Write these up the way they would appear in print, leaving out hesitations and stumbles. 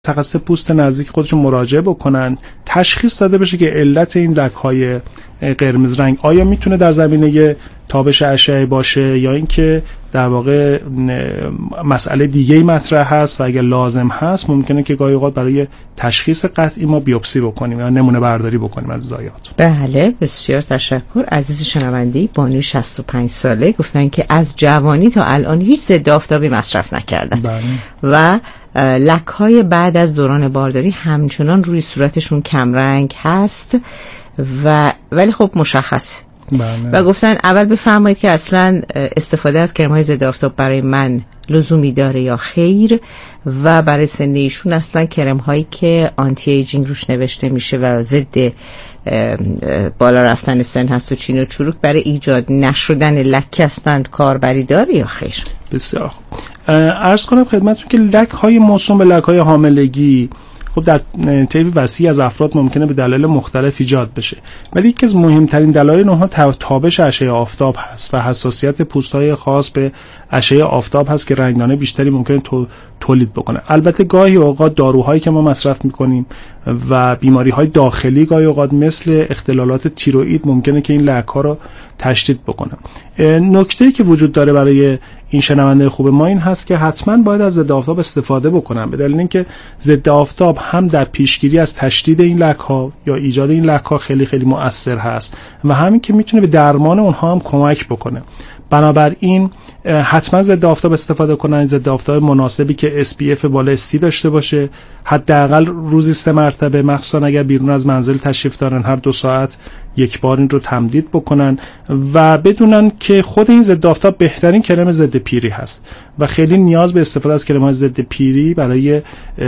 متخصص پوست نزدیک خودشون مراجعه بکنن، تشخیص داده بشه که علت این لک‌های قرمز رنگ آیا میتونه در زمینه تابش اشعه باشه یا اینکه در واقع مسئله دیگه‌ای مطرح هست و اگر لازم هست ممکنه که گاهی اوقات برای تشخیص قطعی ما بیوپسی بکنیم یا نمونه برداری بکنیم از زایات. بله، بسیار تشکر. عزیز شنونده، بانوی 65 ساله گفتن که از جوانی تا الان هیچ ضد آفتابی مصرف نکردن. بله. و لک‌های بعد از دوران بارداری همچنان روی صورتشون کمرنگ هست ولی خب مشخصه. بله. و گفتن اول بفرمایید که اصلا استفاده از کرم‌های ضد آفتاب برای من لزومی داره یا خیر، و برای سن ایشون اصلا کرم‌هایی که آنتی ایجینگ روش نوشته میشه و ضد بالا رفتن سن هست و چین و چروک برای ایجاد نشدن لکه اصلا کاربری داره یا خیر؟ بسیار خوب. عرض کنم خدمتتون که لک‌های موسوم به لک‌های حاملگی خب در طیف وسیع از افراد ممکنه به دلایل مختلف ایجاد بشه، ولی یکی از مهمترین دلایل اونها تابش اشعه آفتاب هست و حساسیت پوست‌های خاص به اشعه آفتاب هست که رنگدانه بیشتری ممکنه تولید بکنه. البته گاهی اوقات داروهایی که ما مصرف می‌کنیم و بیماری‌های داخلی گاهی اوقات مثل اختلالات تیروئید ممکنه که این لک‌ها رو تشدید بکنه. نکته‌ای که وجود داره برای این شنونده خوب ما این هست که حتما باید از ضد آفتاب استفاده بکنن، به دلیل اینکه ضد آفتاب هم در پیشگیری از تشدید این لک‌ها یا ایجاد این لک‌ها خیلی خیلی مؤثر هست و همین که میتونه به درمان اونها هم کمک بکنه. بنابراین حتما ضد آفتاب استفاده کنن، ضد آفتاب مناسبی که SPF بالای 30 داشته باشه، حداقل روزی 3 مرتبه، مخصوصا اگر بیرون از منزل تشریف دارن هر 2 ساعت یک بار این رو تمدید بکنن و بدونن که خود این ضد آفتاب بهترین کرم ضد پیری هست و خیلی نیاز به استفاده از کرم‌های ضد پیری برای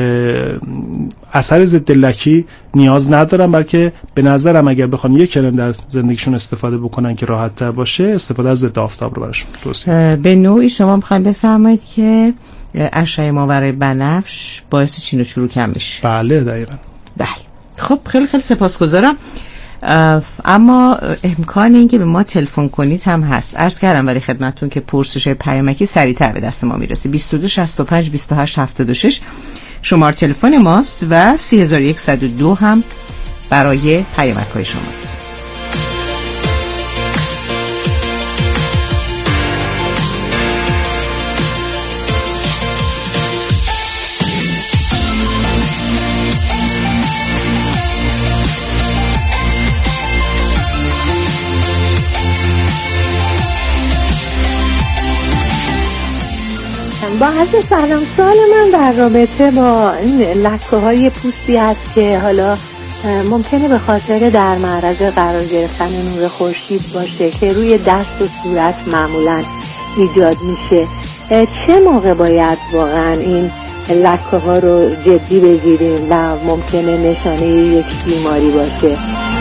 اثر ضد لکی نیاز ندارن، بلکه به نظرم اگر بخوان یک کرم در زندگیشون استفاده بکنن که راحت تر باشه، استفاده از ضد آفتاب رو براشون توصیه. به نوعی شما میخواید بفرمایید که اشعه ماورای بنفش باعث چین و چروک هم میشه؟ بله دقیقاً. بله. خب خیلی خیلی سپاسگزارم. اما امکان این که به ما تلفن کنید هم هست. عرض کردم برای خدمتتون که پرسش پیامکی سریعتر به دست ما میرسه. 22 65 28 76 شماره تلفن ماست و 3102 هم برای پیامک‌های شماست. با عرض سلام، سوال من در رابطه با این لکه‌های پوستی است که حالا ممکنه به خاطر در معرض قرار گرفتن نور خورشید باشه که روی دست و صورت معمولاً ایجاد میشه. چه موقع باید واقعاً این لکه‌ها رو جدی بگیریم و ممکنه نشانه یک بیماری باشه؟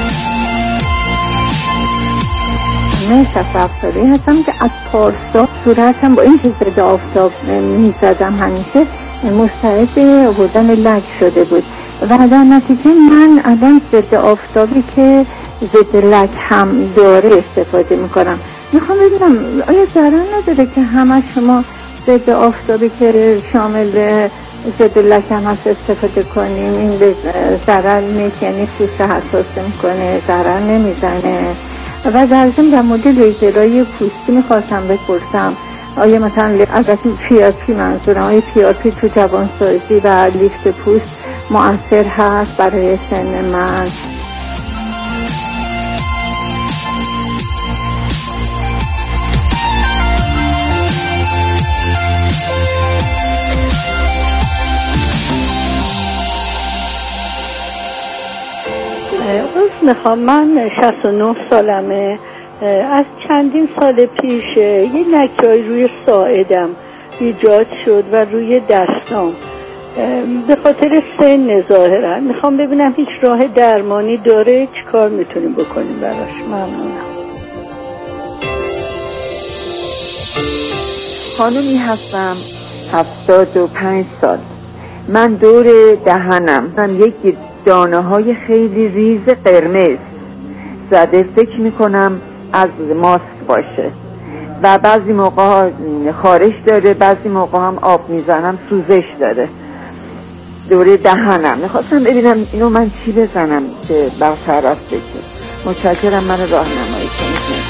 من 60 ساله هستم که از پارسال صورتم با این که ضد آفتاب میزدم همیشه مستعد آوردن لک شده بود و در نتیجه من الان ضد آفتابی که ضد لک هم داره استفاده میکنم. میخوام بدونم آیا ضرر نداره که همه شما ضد آفتابی که شامل ضد لک هم هست استفاده کنیم؟ این به ضرر نیست، یعنی پوست حساس میکنه، ضرر نمیزنه؟ و در ضمن در مورد لیزرهای پوستی میخواستم بپرسم آیا مثلا از PRP منظورم آیا PRP تو جوانسازی و لیفت پوست مؤثر هست برای سن من؟ میخوام، من 69 سالمه، از چندین سال پیش یه لکه‌ای روی ساعدم ایجاد شد و روی دستام به خاطر سن ظاهرا. میخوام ببینم هیچ راه درمانی داره، چی کار میتونیم بکنیم براش؟ ممنونم. خانومی هستم 75 سال. من دور دهنم یکی دانه های خیلی ریز قرمز زده، فکر میکنم از ماست باشه و بعضی موقع خارش داره، بعضی موقع هم آب میزنم سوزش داره. دوره دهنم میخواستم ببینم اینو من چی بزنم که برطرف بشه. متشکرم، من راهنمایی کنید.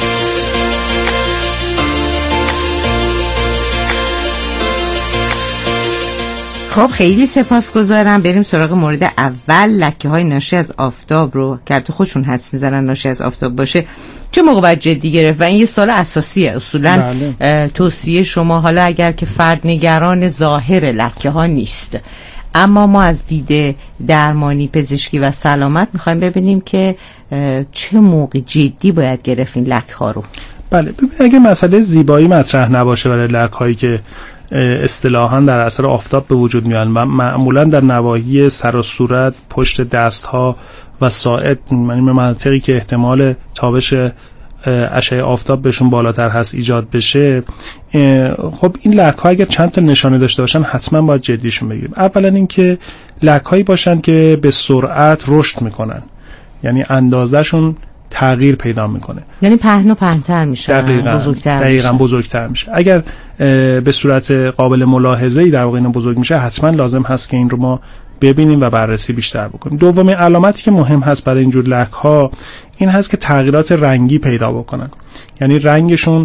خب خیلی سپاسگزارم. بریم سراغ مورد اول، لکه های ناشی از آفتاب رو که البته خودشون حدس میزنن ناشی از آفتاب باشه چه موقع باید جدی گرفت؟ و این یه سوال اساسیه اصولا. توصیه شما، حالا اگر که فرد نگران ظاهر لکه ها نیست، اما ما از دید درمانی، پزشکی و سلامت میخوایم ببینیم که چه موقع جدی باید گرفت این لکه ها رو. بله، ببینید اگه مسئله زیبایی مطرح نباشه برای لکه هایی که اصطلاحاً در اثر آفتاب به وجود میان و معمولاً در نواحی سر و صورت، پشت دستها و ساعد، یعنی مناطقی که احتمال تابش اشعه آفتاب بهشون بالاتر هست ایجاد بشه، خب این لکه‌ها اگر چند تا نشانه داشته باشن حتما باید جدیشون بگیریم. اولا اینکه لکه‌هایی باشن که به سرعت رشد میکنن، یعنی اندازه‌شون تغییر پیدا میکنه، یعنی پهن و پهن‌تر میشه، دقیقاً بزرگتر میشه. اگر به صورت قابل ملاحظه‌ای در واقع اینا بزرگ میشه، حتما لازم هست که این رو ما ببینیم و بررسی بیشتر بکنیم. دومین علامتی که مهم هست برای اینجور لک‌ها این هست که تغییرات رنگی پیدا بکنن، یعنی رنگشون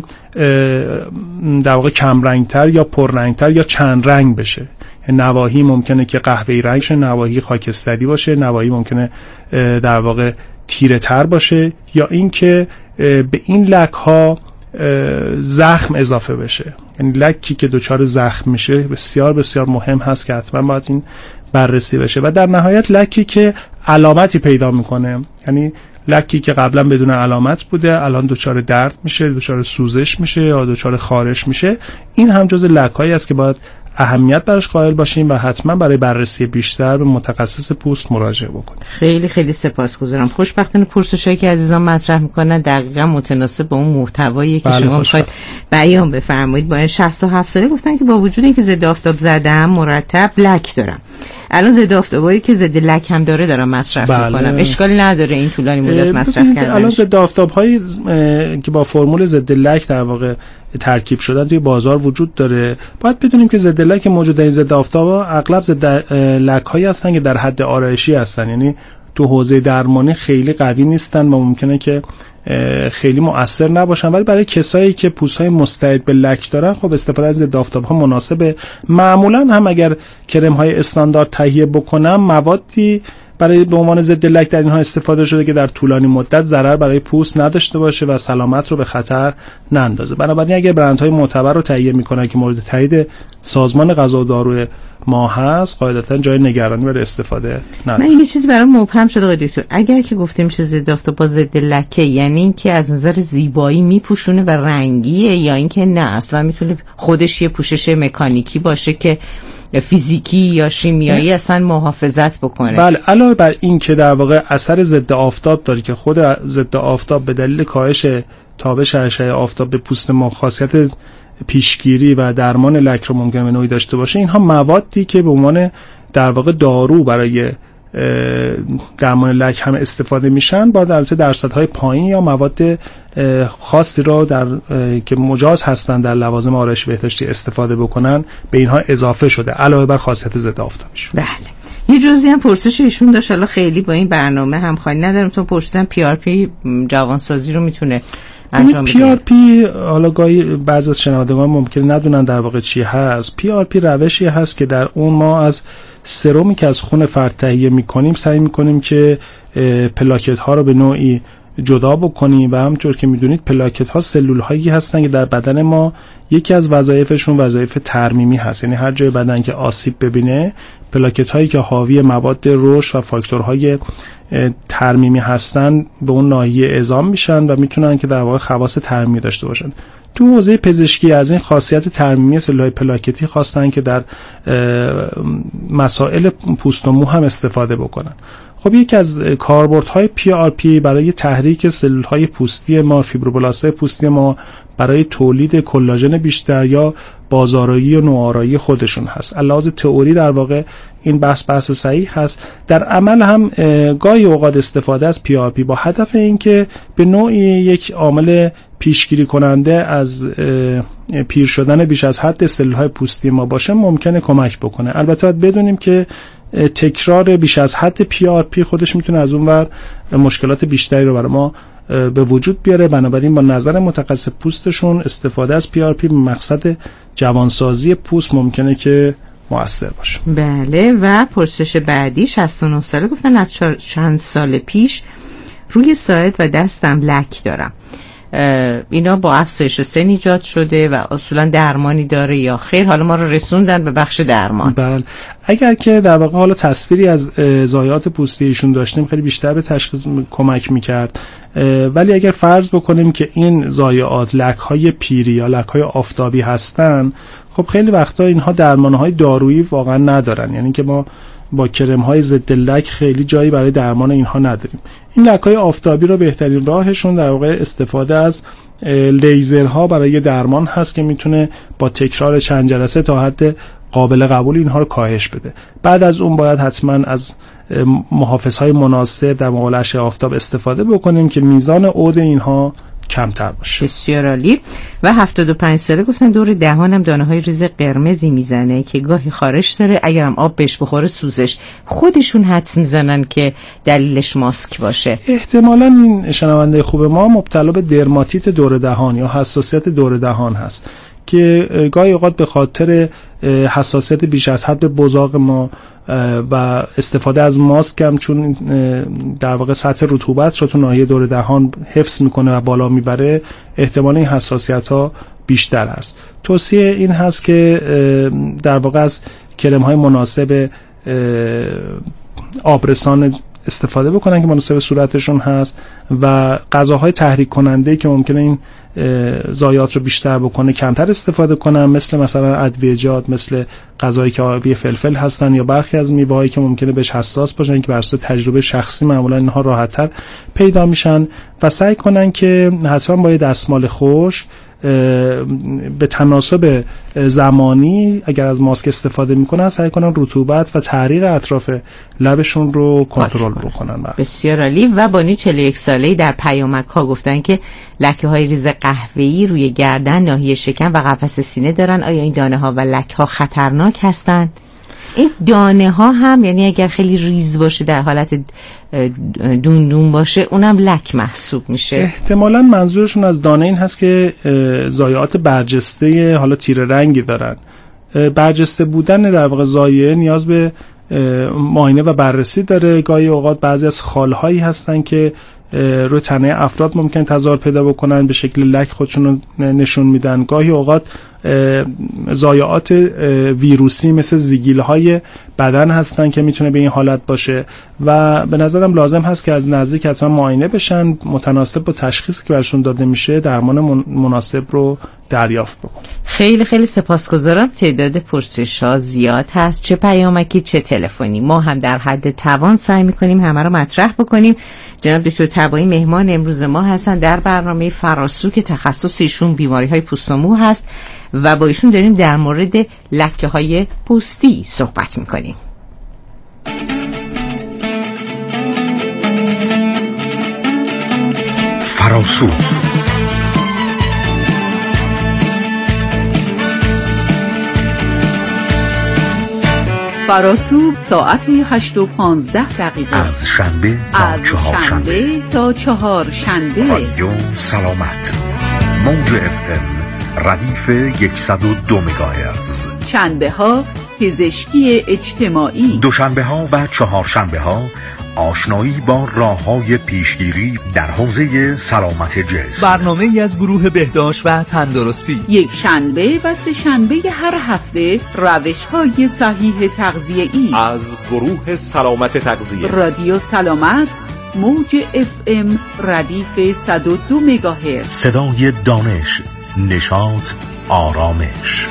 در واقع کم رنگتر یا پررنگتر یا چند رنگ بشه. نواحی ممکنه که قهوه‌ای رنگ شه، نواحی خاکستری باشه، نواحی ممکنه در واقع تیره تر باشه، یا اینکه به این لک‌ها زخم اضافه بشه. یعنی لکی که دچار زخم میشه بسیار بسیار مهم هست که حتما باید این بررسی بشه. و در نهایت لکی که علامتی پیدا میکنه، یعنی لکی که قبلا بدون علامت بوده الان دچار درد میشه، دچار سوزش میشه یا دچار خارش میشه، این هم جز لک‌هایی است که باید اهمیت براش قائل باشیم و حتما برای بررسی بیشتر به متخصص پوست مراجعه بکنیم. خیلی خیلی سپاسگزارم. خوشبختانه پرسشایی که عزیزان مطرح میکنن دقیقاً متناسب با اون محتوایی که شما میخواید بیان بفرمایید. با 67 ساله گفتن که با وجود اینکه ضد آفتاب زدم مرتب لک دارم، الان ضد آفتابایی که ضد لک هم دارم مصرف میکنم، اشکالی نداره این طولانی مدت مصرف کردن؟ الان ضد آفتاب‌هایی که با فرمول ضد لک در واقع ترکیب شدن توی بازار وجود داره. باید بدونیم که ضد لک موجود در این ضد آفتاب‌ها اغلب ضد لک‌هایی هستن که در حد آرایشی هستن، یعنی تو حوزه درمانی خیلی قوی نیستن و ممکنه که خیلی مؤثر نباشن، ولی برای کسایی که پوست‌های مستعد به لک دارن خب استفاده از ضد آفتاب‌ها مناسبه. معمولاً هم اگر کرم‌های استاندارد تهیه بکنم موادی برای به عنوان ضد لک در اینها استفاده شده که در طولانی مدت ضرر برای پوست نداشته باشه و سلامت رو به خطر نندازه. بنابراین اگر برندهای معتبر رو تهیه میکنن که مورد تایید سازمان غذا و دارو ما هست، قاعدتا جای نگرانی برای استفاده نداره. من یه چیزی برام مبهم شده آقای دکتر، اگر که گفته میشه ضد آفتاب با ضد لکه، یعنی اینکه از نظر زیبایی میپوشونه و رنگیه، یا اینکه نه اصلا میتونه خودش یه پوشش مکانیکی باشه که فیزیکی یا شیمیایی اصلا محافظت بکنه؟ بله، علاوه بر این که در واقع اثر ضد آفتاب داره که خود ضد آفتاب به دلیل کاهش تابش اشعه آفتاب به پوست ما خاصیت پیشگیری و درمان لک رو ممکنه به نوعی داشته باشه، اینها موادی که به عنوان در واقع دارو برای درمان لک هم استفاده میشن، با البته درصدهای پایین یا مواد خاصی رو که مجاز هستن در لوازم آرایشی بهداشتی استفاده بکنن به اینها اضافه شده علاوه بر خاصیت ضد آفتابش. بله. یه جزئی هم پرسش ایشون داشت، حالا خیلی با این برنامه همخوانی ندارم، تو پرسیدن PRP جوانسازی رو میتونه انجام بده؟ PRP حالا گاهی بعضی از شنوندگان ممکنه ندونن در واقع چی هست. PRP روشی هست که در اون ما از سرومی که از خون فرد تهیه میکنیم سعی میکنیم که پلاکت ها رو به نوعی جدا بکنیم و همونطور که میدونید پلاکت ها سلول هایی هستن که در بدن ما یکی از وظایفشون وظایف ترمیمی هست، یعنی هر جای بدن که آسیب ببینه پلاکت هایی که حاوی مواد رشد و فاکتورهای ترمیمی هستن به اون ناحیه اعزام میشن و میتونن که در واقع خواص ترمیمی داشته باشن. تو حوزه پزشکی از این خاصیت ترمیمی سلول‌های پلاکتی خواستن که در مسائل پوست و مو هم استفاده بکنن. خب یکی از کاربردهای PRP برای تحریک سلول‌های پوستی ما، فیبروبلاست‌های پوستی ما برای تولید کلاژن بیشتر یا بازآرایی و نوآرایی خودشون هست. علاوه تئوری در واقع این بحث صحیح هست. در عمل هم گاهی اوقات استفاده از PRP با هدف اینکه به نوعی یک عامل پیشگیری کننده از پیر شدن بیش از حد سلول‌های پوستی ما باشه ممکنه کمک بکنه. البته باید بدونیم که تکرار بیش از حد PRP خودش میتونه از اونور مشکلات بیشتری رو برای ما به وجود بیاره. بنابراین با نظر متخصص پوستشون استفاده از PRP به مقصد جوانسازی پوست ممکنه که مؤثر باشه. بله. و پرسش بعدی 69 ساله گفتن از چند سال پیش روی ساعد و دستم لک دارم. اینا با افزایش سن ایجاد شده و اصولا درمانی داره یا خیر؟ حالا ما رو رسوندن به بخش درمان. بله. اگر که در واقع حالا تصویری از ضایعات پوستی ایشون داشتیم خیلی بیشتر به تشخیص کمک میکرد، ولی اگر فرض بکنیم که این ضایعات لک‌های پیری یا لک‌های آفتابی هستن، خب خیلی وقتا اینها درمان‌های دارویی واقعا ندارن، یعنی که ما با کرم‌های ضد لک خیلی جایی برای درمان اینها نداریم. این لک‌های آفتابی رو بهترین راهشون در واقع استفاده از لیزرها برای درمان هست که میتونه با تکرار چند جلسه تا حد قابل قبول اینها رو کاهش بده. بعد از اون باید حتما از محافظهای مناسب در مقابل اشعه آفتاب استفاده بکنیم که میزان عود اینها کمتر باشه. بسیار عالی. و 75 ساله گفتن دور دهانم دانه‌های ریز قرمزی میزنه که گاهی خارش داره، اگرم آب بهش بخوره سوزش. خودشون حدس میزنن که دلیلش ماسک باشه. احتمالاً این شنونده خوب ما مبتلا به درماتیت دور دهان یا حساسیت دور دهان هست که گاهی اوقات به خاطر حساسیت بیش از حد به بزاق ما و استفاده از ماسک هم چون در واقع سطح رطوبت رو تو ناحیه دور دهان حفظ میکنه و بالا میبره، احتمال این حساسیت ها بیشتر هست. توصیه این هست که در واقع از کرم های مناسب آبرسان استفاده بکنن که مناسب صورتشون هست و غذاهای تحریک کننده که ممکنه این ضایعات رو بیشتر بکنه کمتر استفاده کنن، مثلا ادویه‌جات، مثل غذایی که آبی فلفل هستن یا برخی از میوه‌هایی که ممکنه بهش حساس باشن که بر اساس تجربه شخصی معمولا اینها راحت‌تر پیدا میشن و سعی کنن که حتما با یه دستمال خشک به تناسب زمانی اگر از ماسک استفاده میکنن سعی کنن رطوبت و تحریق اطراف لبشون رو کنترل بکنن. بسیار عالی. و بانی 41 ساله‌ای در پیامک ها گفتن که لکه های ریز قهوه‌ای روی گردن، ناحیه شکم و قفس سینه دارن. آیا این دانه ها و لکه ها خطرناک هستند؟ این دانه ها هم یعنی اگر خیلی ریز باشه در حالت دون باشه اونم لک محسوب میشه؟ احتمالاً منظورشون از دانه این هست که ضایعات برجسته حالا تیره رنگی دارن. برجسته بودن در واقع ضایعه نیاز به معاینه و بررسی داره. گاهی اوقات بعضی از خالهایی هستن که روی تنه افراد ممکن تظاهر پیدا بکنن، به شکل لک خودشون رو نشون میدن. گاهی اوقات ضایعات ویروسی مثل زیگیل‌های بدن هستن که میتونه به این حالت باشه و به نظرم لازم هست که از نزدیک حتما معاینه بشن، متناسب با تشخیصی که برشون داده میشه درمان مناسب رو دریافت بکنن. خیلی خیلی سپاسگزارم. تعداد پرسش‌ها زیاد هست، چه پیامکی چه تلفنی. ما هم در حد توان سعی می‌کنیم همه رو مطرح بکنیم. جناب دکتر تبایی مهمان امروز ما هستن در برنامه فراسو که تخصص ایشون بیماری‌های پوست و مو هست و با ایشون داریم در مورد لکه‌های پوستی صحبت می‌کنیم. فراسو فراسو ساعت 8:15 از شنبه تا چهارشنبه رادیو سلامت موج FM ردیف 102 مگاهرتز، شنبه ها پزشکی اجتماعی، دوشنبه ها و چهارشنبه ها آشنایی با راه‌های پیشگیری در حوزه سلامت جسم، برنامه‌ای از گروه بهداشت و تندرستی. یک شنبه و سه شنبه هر هفته روش‌های صحیح تغذیه‌ای از گروه سلامت تغذیه. رادیو سلامت موج FM ردیف 102 مگاهرتز، صدای دانش، نشاط، آرامش.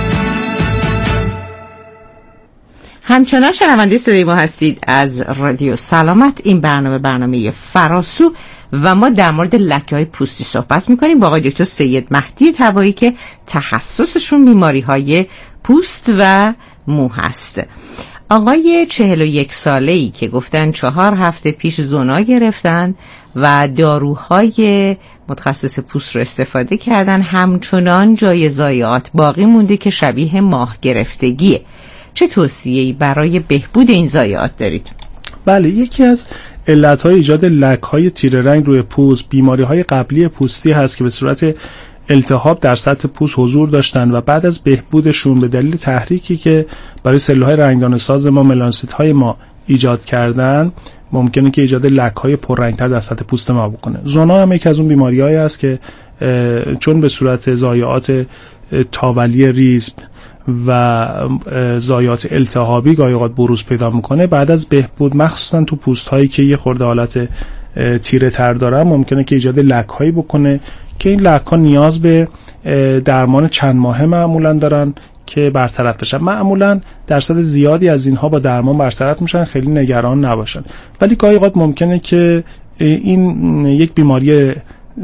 همچنان شنونده صدای ما هستید از رادیو سلامت. این برنامه فراسو و ما در مورد لکه‌های پوستی صحبت می‌کنیم با آقای دکتر سید مهدی تبایی که تخصصشون بیماری‌های پوست و مو هست. آقای 41 ساله‌ای که گفتن 4 هفته پیش زونا گرفتن و داروهای متخصص پوست رو استفاده کردن، همچنان جای ضایعات باقی مونده که شبیه ماه گرفتگیه. چه توصیه‌ای برای بهبود این ضایعات دارید؟ بله، یکی از علت‌های ایجاد لک‌های تیره رنگ روی پوست بیماری‌های قبلی پوستی هست که به صورت التهاب در سطح پوست حضور داشتن و بعد از بهبودشون به دلیل تحریکی که برای سلول‌های رنگدان ساز ما ملانوسیت‌های ما ایجاد کردن ممکنه که ایجاد لک‌های پررنگ‌تر در سطح پوست ما بکنه. زونا هم یکی از اون بیماری‌هایی است که چون به صورت ضایعات تاولی ریسم و ضایعات التهابی گاهی اوقات بروز پیدا میکنه، بعد از بهبود مخصوصا تو پوست‌هایی که یه خورده حالت تیره تر دارن ممکنه که ایجاد لک‌هایی بکنه که این لک‌ها نیاز به درمان چند ماهه معمولا دارن که برطرف بشن. معمولا درصد زیادی از اینها با درمان برطرف میشن، خیلی نگران نباشن. ولی گاهی اوقات ممکنه که این یک بیماری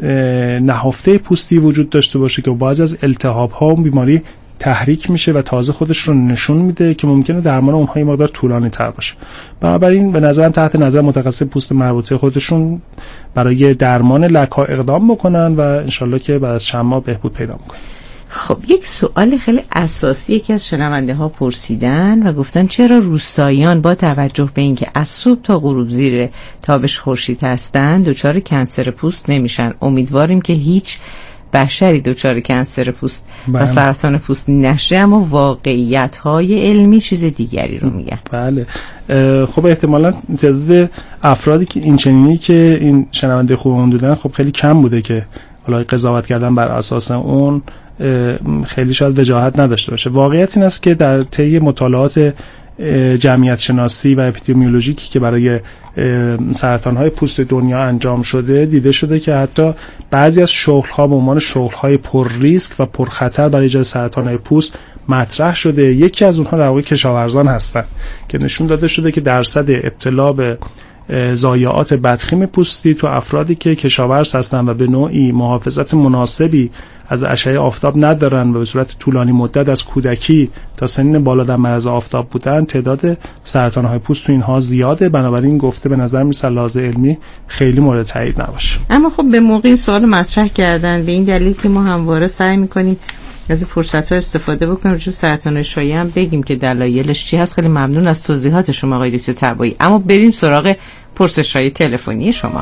نهفته پوستی وجود داشته باشه که بعضی از التهاب‌ها اون بیماری تحریک میشه و تازه خودش رو نشون میده که ممکنه درمان اونها یه مقدار طولانی تر باشه. بنابراین به نظرم تحت نظر متخصص پوست مربوطه خودشون برای درمان لک‌ها اقدام بکنن و انشالله که بعد از چند ماه بهبود پیدا میکنن. خب یک سوال خیلی اساسی یکی از شنونده ها پرسیدن و گفتن چرا روستاییان با توجه به اینکه از صبح تا غروب زیر تابش خورشید هستند دچار کنسر پوست نمیشن؟ امیدواریم که هیچ بشری دچار کنسر پوست و سرطان پوست نشه، اما واقعیت‌های علمی چیز دیگری رو میگن. بله، خب احتمالاً تعداد افرادی که این چنینی که این شنونده خوبمون دیدن خب خیلی کم بوده که حالا قضاوت کردن بر اساس اون خیلی شاید وجاهت نداشته باشه. واقعیت این است که در طی مطالعات جمعیت شناسی و اپیدمیولوژیکی که برای سرطان‌های پوست دنیا انجام شده دیده شده که حتی بعضی از شغل‌ها به عنوان شغل‌های پر ریسک و پر خطر برای ایجاد سرطان‌های پوست مطرح شده. یکی از اونها در واقع کشاورزان هستن که نشون داده شده که درصد ابتلا به ضایعات بدخیم پوستی تو افرادی که کشاورز هستن و به نوعی محافظت مناسبی از اشعه آفتاب ندارن و به صورت طولانی مدت از کودکی تا سنین بالا در معرض آفتاب بودن، تعداد سرطان‌های پوست تو اینها زیاده. بنابراین گفته به نظر میاد لحاظ علمی خیلی مورد تایید نباشه. اما خب به موقع این سوال مطرح کردن به این دلیل که ما همواره سعی می‌کنیم از این فرصت‌ها استفاده بکنیم راجع به سرطان شایع هم بگیم که دلایلش چی هست. خیلی ممنون از توضیحات شما آقای دکتر طباعی. اما بریم سراغ پرسش‌های تلفنی شما.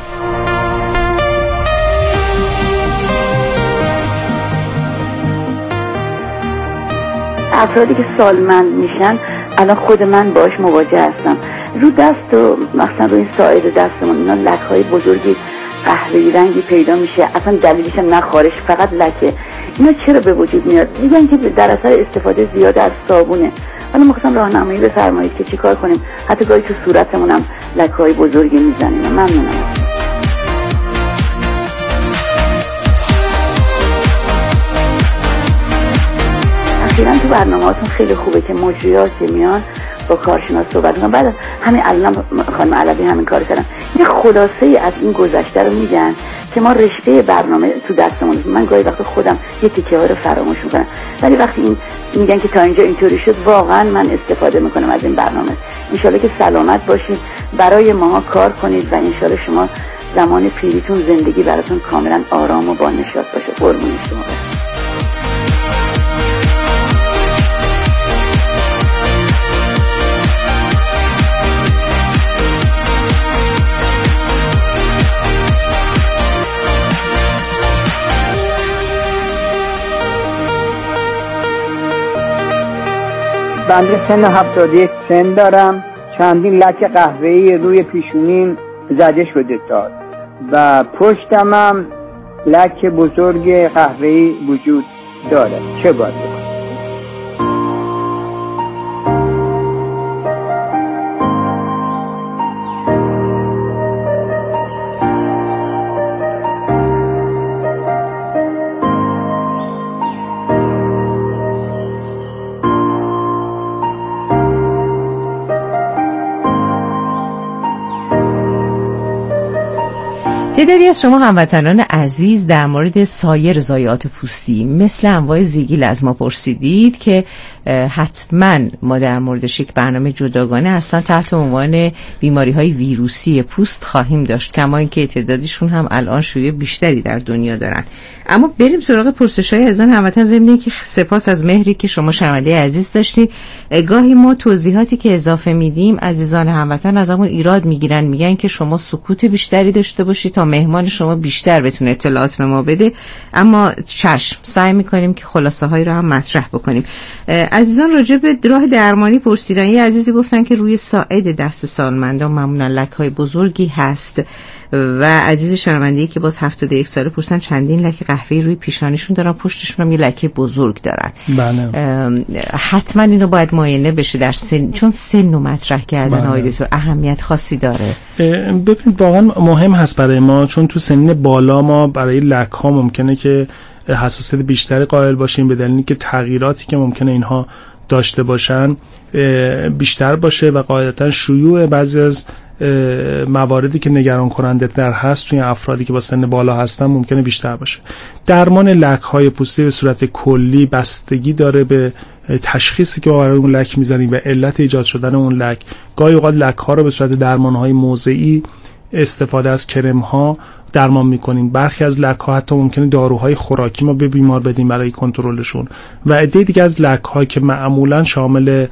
افرادی که سالمند میشن الان خود من باش مواجه هستم، رو دست و مثلا رو این ساعد دستمون اینا لک‌های بزرگی قهوه‌ای رنگی پیدا میشه، اصلا دلیلش هم نه خارش، فقط لکه. اینا چرا به وجود میاد؟ میگن که در اثر استفاده زیاد از صابونه. حالا می‌خواستم راهنمایی بفرمایید که چیکار کنیم؟ حتی گاهی تو صورتمون هم لک‌های بزرگی میزنیم. ممنونم. اخیراً تو برنامه‌هاتون خیلی خوبه که مجریات میان با کارشناس صحبت می‌کنن. بعد همین الان خانم علوی همین کار کردن، یه خلاصه‌ای از این گذشته رو میگن که ما رشته برنامه تو دستمون. من گاهی وقت خودم یه تیکه‌ها رو فراموش می‌کنم، ولی وقتی این میگن که تا اینجا اینطوری شد واقعاً من استفاده می‌کنم از این برنامه. انشالله که سلامت باشید، برای ما کار کنید و انشالله شما زمان پیریتون زندگی براتون کاملاً آرام و با نشاط باشه. قربون شما. بنده سن 71 سن دارم. چندین لکه قهوه‌ای روی پیشونیم زده شده داد و پشتم هم لکه بزرگ قهوه‌ای وجود دارد. چه باید بکنم؟ تعدادی از شما هموطنان عزیز در مورد سایر ضایعات پوستی مثل انواع زیگیل از ما پرسیدید که حتما ما در موردش یک برنامه جداگانه اصلا تحت عنوان بیماری‌های ویروسی پوست خواهیم داشت، کما اینکه تعدادشون هم الان شیوع بیشتری در دنیا دارن. اما بریم سراغ پرسش‌های از هموطن، ضمن که سپاس از مهری که شما شنونده عزیز داشتید. گاهی ما توضیحاتی که اضافه میدیم عزیزان هموطن از همون ایراد میگیرن، میگن که شما سکوت بیشتری داشته باشید تا مهمان شما بیشتر بتونه اطلاعات به ما بده، اما چشم سعی میکنیم که خلاصه هایی رو هم مطرح بکنیم. عزیزان راجع به راه درمانی پرسیدن. یه عزیزی گفتن که روی ساعد دست سالمندان معمولا لک های بزرگی هست و عزیز شنونده‌ای که باز 71 ساله پرسن چندین لکه قهوه‌ای روی پیشانیشون دارن، پشتشون هم یه لکه بزرگ دارن. بله. حتما اینو باید معاینه بشه در سن، چون سن رو مطرح کردن آقای دکتر اهمیت خاصی داره. ببینید واقعا مهم هست برای ما، چون تو سن بالا ما برای لک ها ممکنه که حساسیت بیشتری قائل باشیم به دلیل اینکه تغییراتی که ممکنه اینها داشته باشن بیشتر باشه و قاعدتا شیوع بعضی از مواردی که نگران کننده در هست توی افرادی که با سن بالا هستن ممکنه بیشتر باشه. درمان لک های پوستی به صورت کلی بستگی داره به تشخیصی که ما برای اون لک میزنیم و علت ایجاد شدن اون لک. گاهی اوقات لک ها رو به صورت درمان های موضعی استفاده از کرم ها درمان میکنیم. برخی از لک ها حتی ممکنه داروهای خوراکی ما به بیمار بدیم برای کنترلشون و عده دیگه از لک ها که معمولا شامل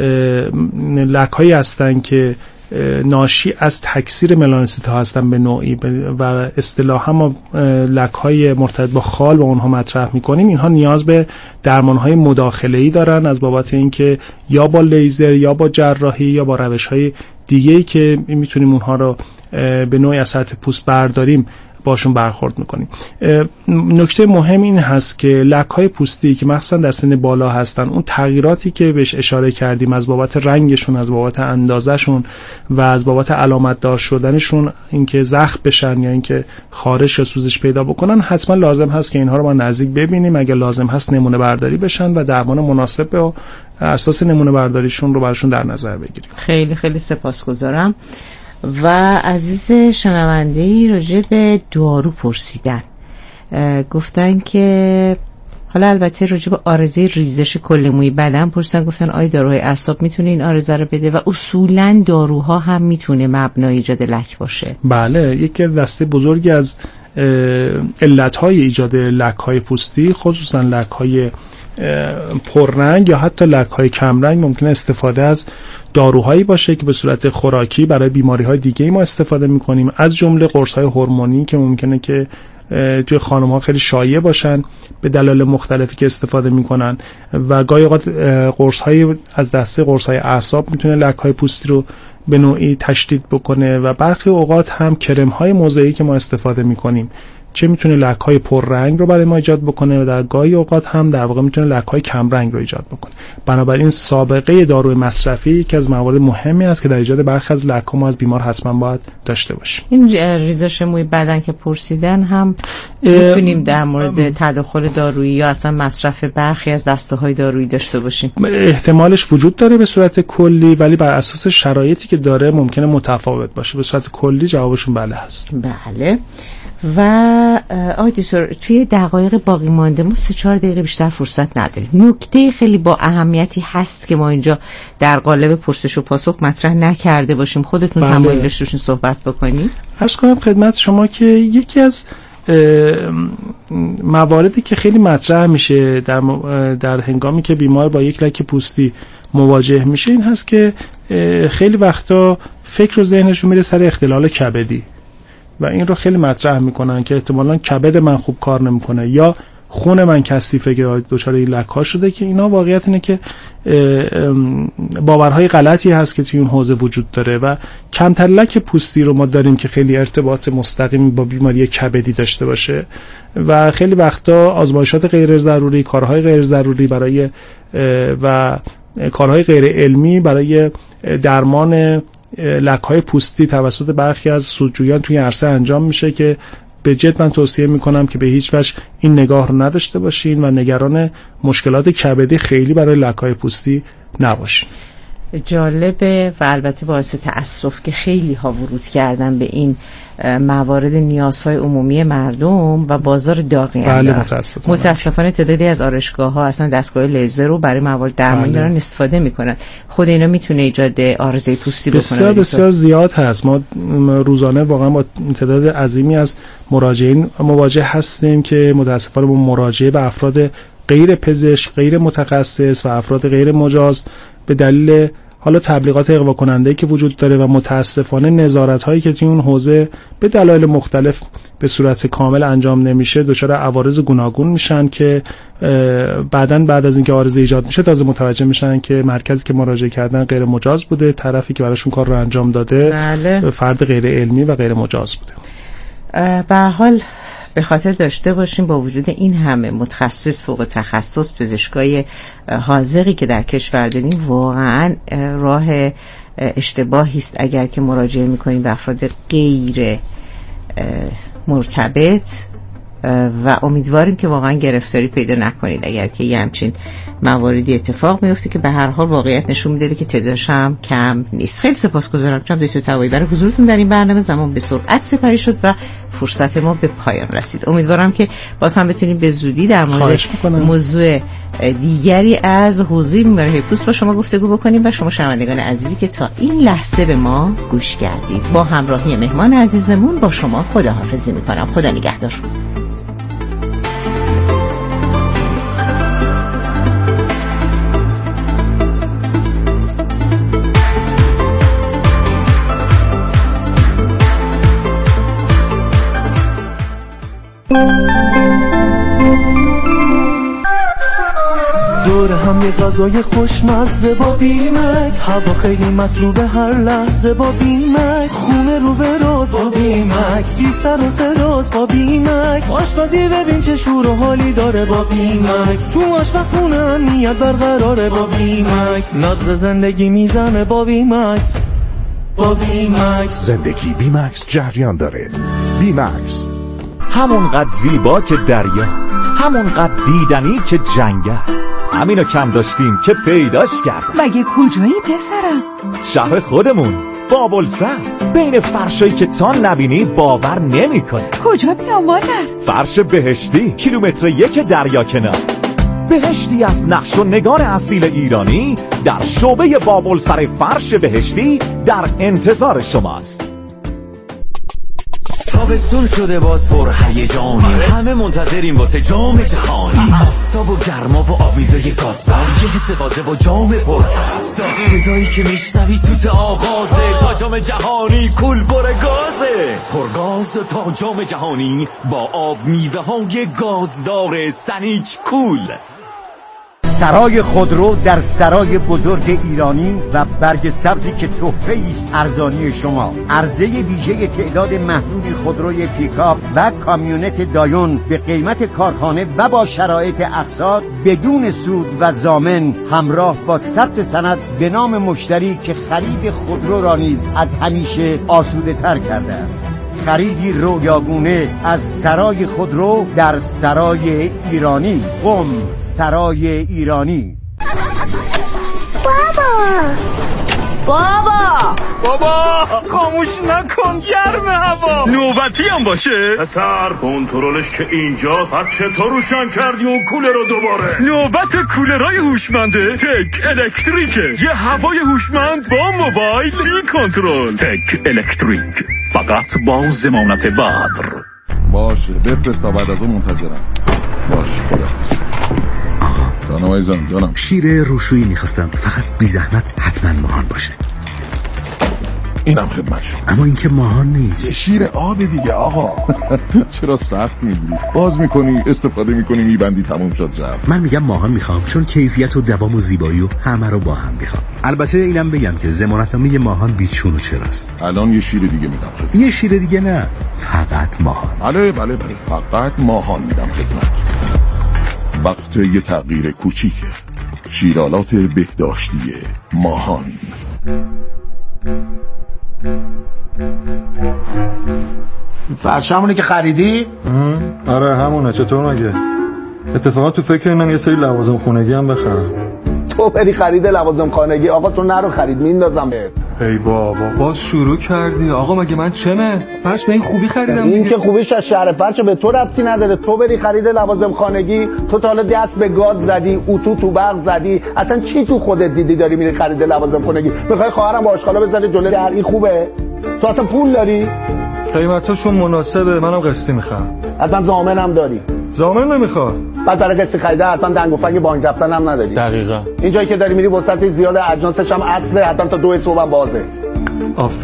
لک هایی هستن که ناشی از تکثیر ملانوسیت ها هستن به نوعی و اصطلاحا ما لک های مرتبط با خال با اونها مطرح میکنیم. اینها نیاز به درمان های مداخله‌ای دارن از بابت اینکه یا با لیزر یا با جراحی یا با روش های دیگه‌ای که میتونیم اونها رو به نوعی از سطح پوست برداریم باشون برخورد میکنیم. نکته مهم این هست که لک های پوستی که مخصوصا در سن بالا هستن، اون تغییراتی که بهش اشاره کردیم از بابت رنگشون، از بابت اندازهشون و از بابت علامت دار شدنشون، اینکه زخم بشن یا اینکه خارش یا سوزش پیدا بکنن، حتما لازم هست که اینها رو ما نزدیک ببینیم. اگر لازم هست نمونه برداری بشن و درمان مناسب به اساس نمونه برداریشون رو براشون در نظر بگیریم. خیلی خیلی سپاسگزارم. و عزیز شنونده‌ای راجع به دارو پرسیدن، گفتن که حالا البته راجع به عارضه ریزش کل موی بدن پرسیدن، گفتن آیا داروهای اعصاب میتونه این عارضه رو بده و اصولا داروها هم میتونه مبنای ایجاد لک باشه؟ بله، یکی از دسته بزرگی از علتهای ایجاد لک‌های پوستی، خصوصا لک‌های پررنگ یا حتی لک‌های کمرنگ، ممکنه استفاده از داروهایی باشه که به صورت خوراکی برای بیماری‌های دیگه‌ای ما استفاده می‌کنیم، از جمله قرص‌های هورمونی که ممکنه که توی خانم‌ها خیلی شایع باشن به دلایل مختلفی که استفاده می‌کنن و گاهی اوقات قرص‌های از دسته قرص‌های اعصاب می‌تونه لک‌های پوستی رو به نوعی تشدید بکنه و برخی اوقات هم کرم‌های موضعی که ما استفاده می‌کنیم چه میتونه لک‌های پررنگ رو برای ما ایجاد بکنه و در گاهی اوقات هم در واقع میتونه لک‌های کمرنگ رو ایجاد بکنه. بنابراین سابقه داروی مصرفی یکی از موارد مهمی است که در ایجاد برخی از لک‌ها ما از بیمار حتما باید داشته باشیم. این ریزش موی بدن که پرسیدن هم میتونیم در مورد تداخل دارویی یا اصلا مصرف برخی از دسته‌های دارویی داشته باشیم. احتمالش وجود داره به صورت کلی، ولی بر اساس شرایطی که داره ممکنه متفاوت باشه. به صورت کلی جوابشون بله هست. بله. و آقای دکتر توی دقایق باقی مانده ما 3-4 دقیقه بیشتر فرصت نداریم. نکته خیلی با اهمیتی هست که ما اینجا در قالب پرسش و پاسخ مطرح نکرده باشیم، خودتون تمایل داشتین صحبت بکنید. عرض کنم خدمت شما که یکی از مواردی که خیلی مطرح میشه در هنگامی که بیمار با یک لکه پوستی مواجه میشه این هست که خیلی وقتا فکر و ذهنشون میره سر اختلال کبدی و این رو خیلی مطرح میکنن که احتمالاً کبد من خوب کار نمیکنه یا خون من کثیفه که دچار این لک‌ها شده، که اینا واقعیت اینه که باورهای غلطی هست که توی اون حوزه وجود داره و کمتر لک پوستی رو ما داریم که خیلی ارتباط مستقیمی با بیماری کبدی داشته باشه و خیلی وقتا آزمایشات غیر ضروری، کارهای غیر ضروری برای و کارهای غیر علمی برای درمان لک‌های پوستی توسط برخی از سودجویان توی عرصه انجام میشه که به جد من توصیه میکنم که به هیچ وجه این نگاه رو نداشته باشین و نگران مشکلات کبدی خیلی برای لک‌های پوستی نباشین. جالبه و البته باعث تأسف که خیلی ها ورود کردن به این موارد نیازهای عمومی مردم و بازار داغی. بله متاسفانه تعدادی از آرایشگاه‌ها اصلا دستگاه لیزر رو برای موارد درمانی دارن استفاده میکنن. خود اینا میتونه ایجاد عارضه پوستی بکنه. بسیار بسیار زیاد هست. ما روزانه واقعا با تعداد عظیمی از مراجعین مواجه هستیم که متاسفانه با مراجعه به افراد غیر پزشک، غیر متخصص و افراد غیر مجاز به دلیل حالا تبلیغات اغوا کننده که وجود داره و متاسفانه نظارت هایی که توی اون حوزه به دلایل مختلف به صورت کامل انجام نمیشه دچار عوارض گوناگون میشن که بعد از اینکه عارضه ایجاد میشه تازه متوجه میشن که مرکزی که مراجعه کردن غیر مجاز بوده، طرفی که براشون کار رو انجام داده فرد غیر علمی و غیر مجاز بوده. به حال به خاطر داشته باشیم با وجود این همه متخصص فوق تخصص پزشکای حاذقی که در کشور داریم واقعا راه اشتباهی است اگر که مراجعه میکنیم به افراد غیر مرتبط و امیدواریم که واقعا گرفتاری پیدا نکنید اگر که یه همچین مواردی اتفاق میفته که به هر حال واقعیت نشون میده که تعدادش هم کم نیست. خیلی سپاسگزارم جناب دکتر طوایی برای حضورتون در این برنامه. زمان به سرعت سپری شد و فرصت ما به پایان رسید. امیدوارم که باز هم بتونیم به زودی در مورد موضوع دیگری از حوزه بیماری‌های پوست با شما گفتگو بکنیم و شما شنوندگان عزیزی که تا این لحظه به ما گوش کردید با همراهی مهمان عزیزمون با شما خداحافظی میکنم. خدا نگهدار. دور هم یه غذای خوشمزه با بیمکس، هوا خیلی مطلوبه هر لحظه با بیمکس، خونه رو به راز با بیمکس، بی سر و سراز با بیمکس، آشپزی ببین چه شور و حالی داره با بیمکس، تو آشپزخونه امنیت برقراره با بیمکس، نبض زندگی میزنه با بیمکس، با بیمکس، زندگی بیمکس جریان داره. بیمکس همونقدر زیبا که دریا، همونقدر دیدنی که جنگل، همینو کم داشتیم که پیداش کردم. مگه کجایی پسرم؟ شهر خودمون بابلسر، بین فرشایی که تا نبینی باور نمی کنی. کجا بیام مادر؟ فرش بهشتی، کیلومتر 1 دریا کنار، بهشتی از نقش و نگار اصیل ایرانی در شعبه بابلسر. فرش بهشتی در انتظار شماست. تابستون شده باز پر هیجانی، همه منتظریم واسه جام جهانی، آفتاب و گرما و آبمیدای گازدار، یه حس تازه و جام پرطرفدار، صدایی که میشنوی سوت آغازه، تا جام جهانی کول پر گازه، پرگاز تا جام جهانی با آب میوه های گازدار سنیک کول. سرای خودرو در سرای بزرگ ایرانی و برگ سبزی که تحفه است ارزانی شما. عرضه ویژه تعداد محدودی خودروی پیکاپ و کامیونت دایون به قیمت کارخانه و با شرایط اقساط بدون سود و ضامن، همراه با ثبت سند به نام مشتری که خرید خودرو را نیز از همیشه آسوده تر کرده است. خریدی رویاگونه از سرای خودرو در سرای ایرانی. قم، سرای ایرانی. بابا خاموش نکن، گرم هوا. نوبتی هم باشه پسر، کنترلش که اینجاست. حد چطور روشن کردی اون کولر رو دوباره؟ نوبت کولرهای هوشمنده تک الکتریکه. یه هوای هوشمند با موبایل بی کنترل. تک الکتریک، فقط با ضمانت بدر. باشه بفرست تا بعد از اون منتظرم. باشه خداحافظ. جانم شیر روشویی میخواستم، فقط بی زحمت حتما ماهان باشه. اینم خدمت شما. اما این که ماهان نیست، شیر آب دیگه آقا. چرا سخت میگیری؟ باز میکنی، استفاده میکنی، میبندی، تموم شد جرم. من میگم ماهان میخوام چون کیفیت و دوام و زیبایی و همه رو با هم میخوام. البته اینم بگم که ضمانتنامه ماهان بی چون و چراست. الان یه شیر دیگه میدم خدمت. یه شیر دیگه نه، فقط ماهان. بله فقط ماهان میدم خدمت. وقت یه تغییر کوچیکه. شیرالات بهداشتی ماهان. فرش همونه که خریدی؟ آره همونه. چطور مگه؟ اتفاقا تو فکر اینم یه سری لوازم خونگی هم بخرم. تو بری خرید لوازم خانگی. آقا تو نرو خرید میندازم بهت. ای بابا باز شروع کردی. آقا مگه من چمه؟ فرش به این خوبی خریدم. این که خوبیش از شهر فرش به تو ربطی نداره. تو بری خرید لوازم خانگی. تو تا حالا دست به گاز زدی، اتو تو برق زدی، اصلا چی تو خودت دیدی داری میری خرید لوازم خانگی؟ میخوای خواهرم با آشغالا بزنه جلوی در؟ این خوبه؟ تو اصلا پول داری؟ قیمتاشون مناسبه، منم قسطی میخوام. حتما ضامنم داری؟ ضامن نمیخواد. بعد برای قسطی خریده حتما دنگ و فنگ بانک رفتن هم نداری. دقیقاً. این جایی که داری میری وسط زیاد اجناسش هم اصله، حتما تا 2 صبح بازه.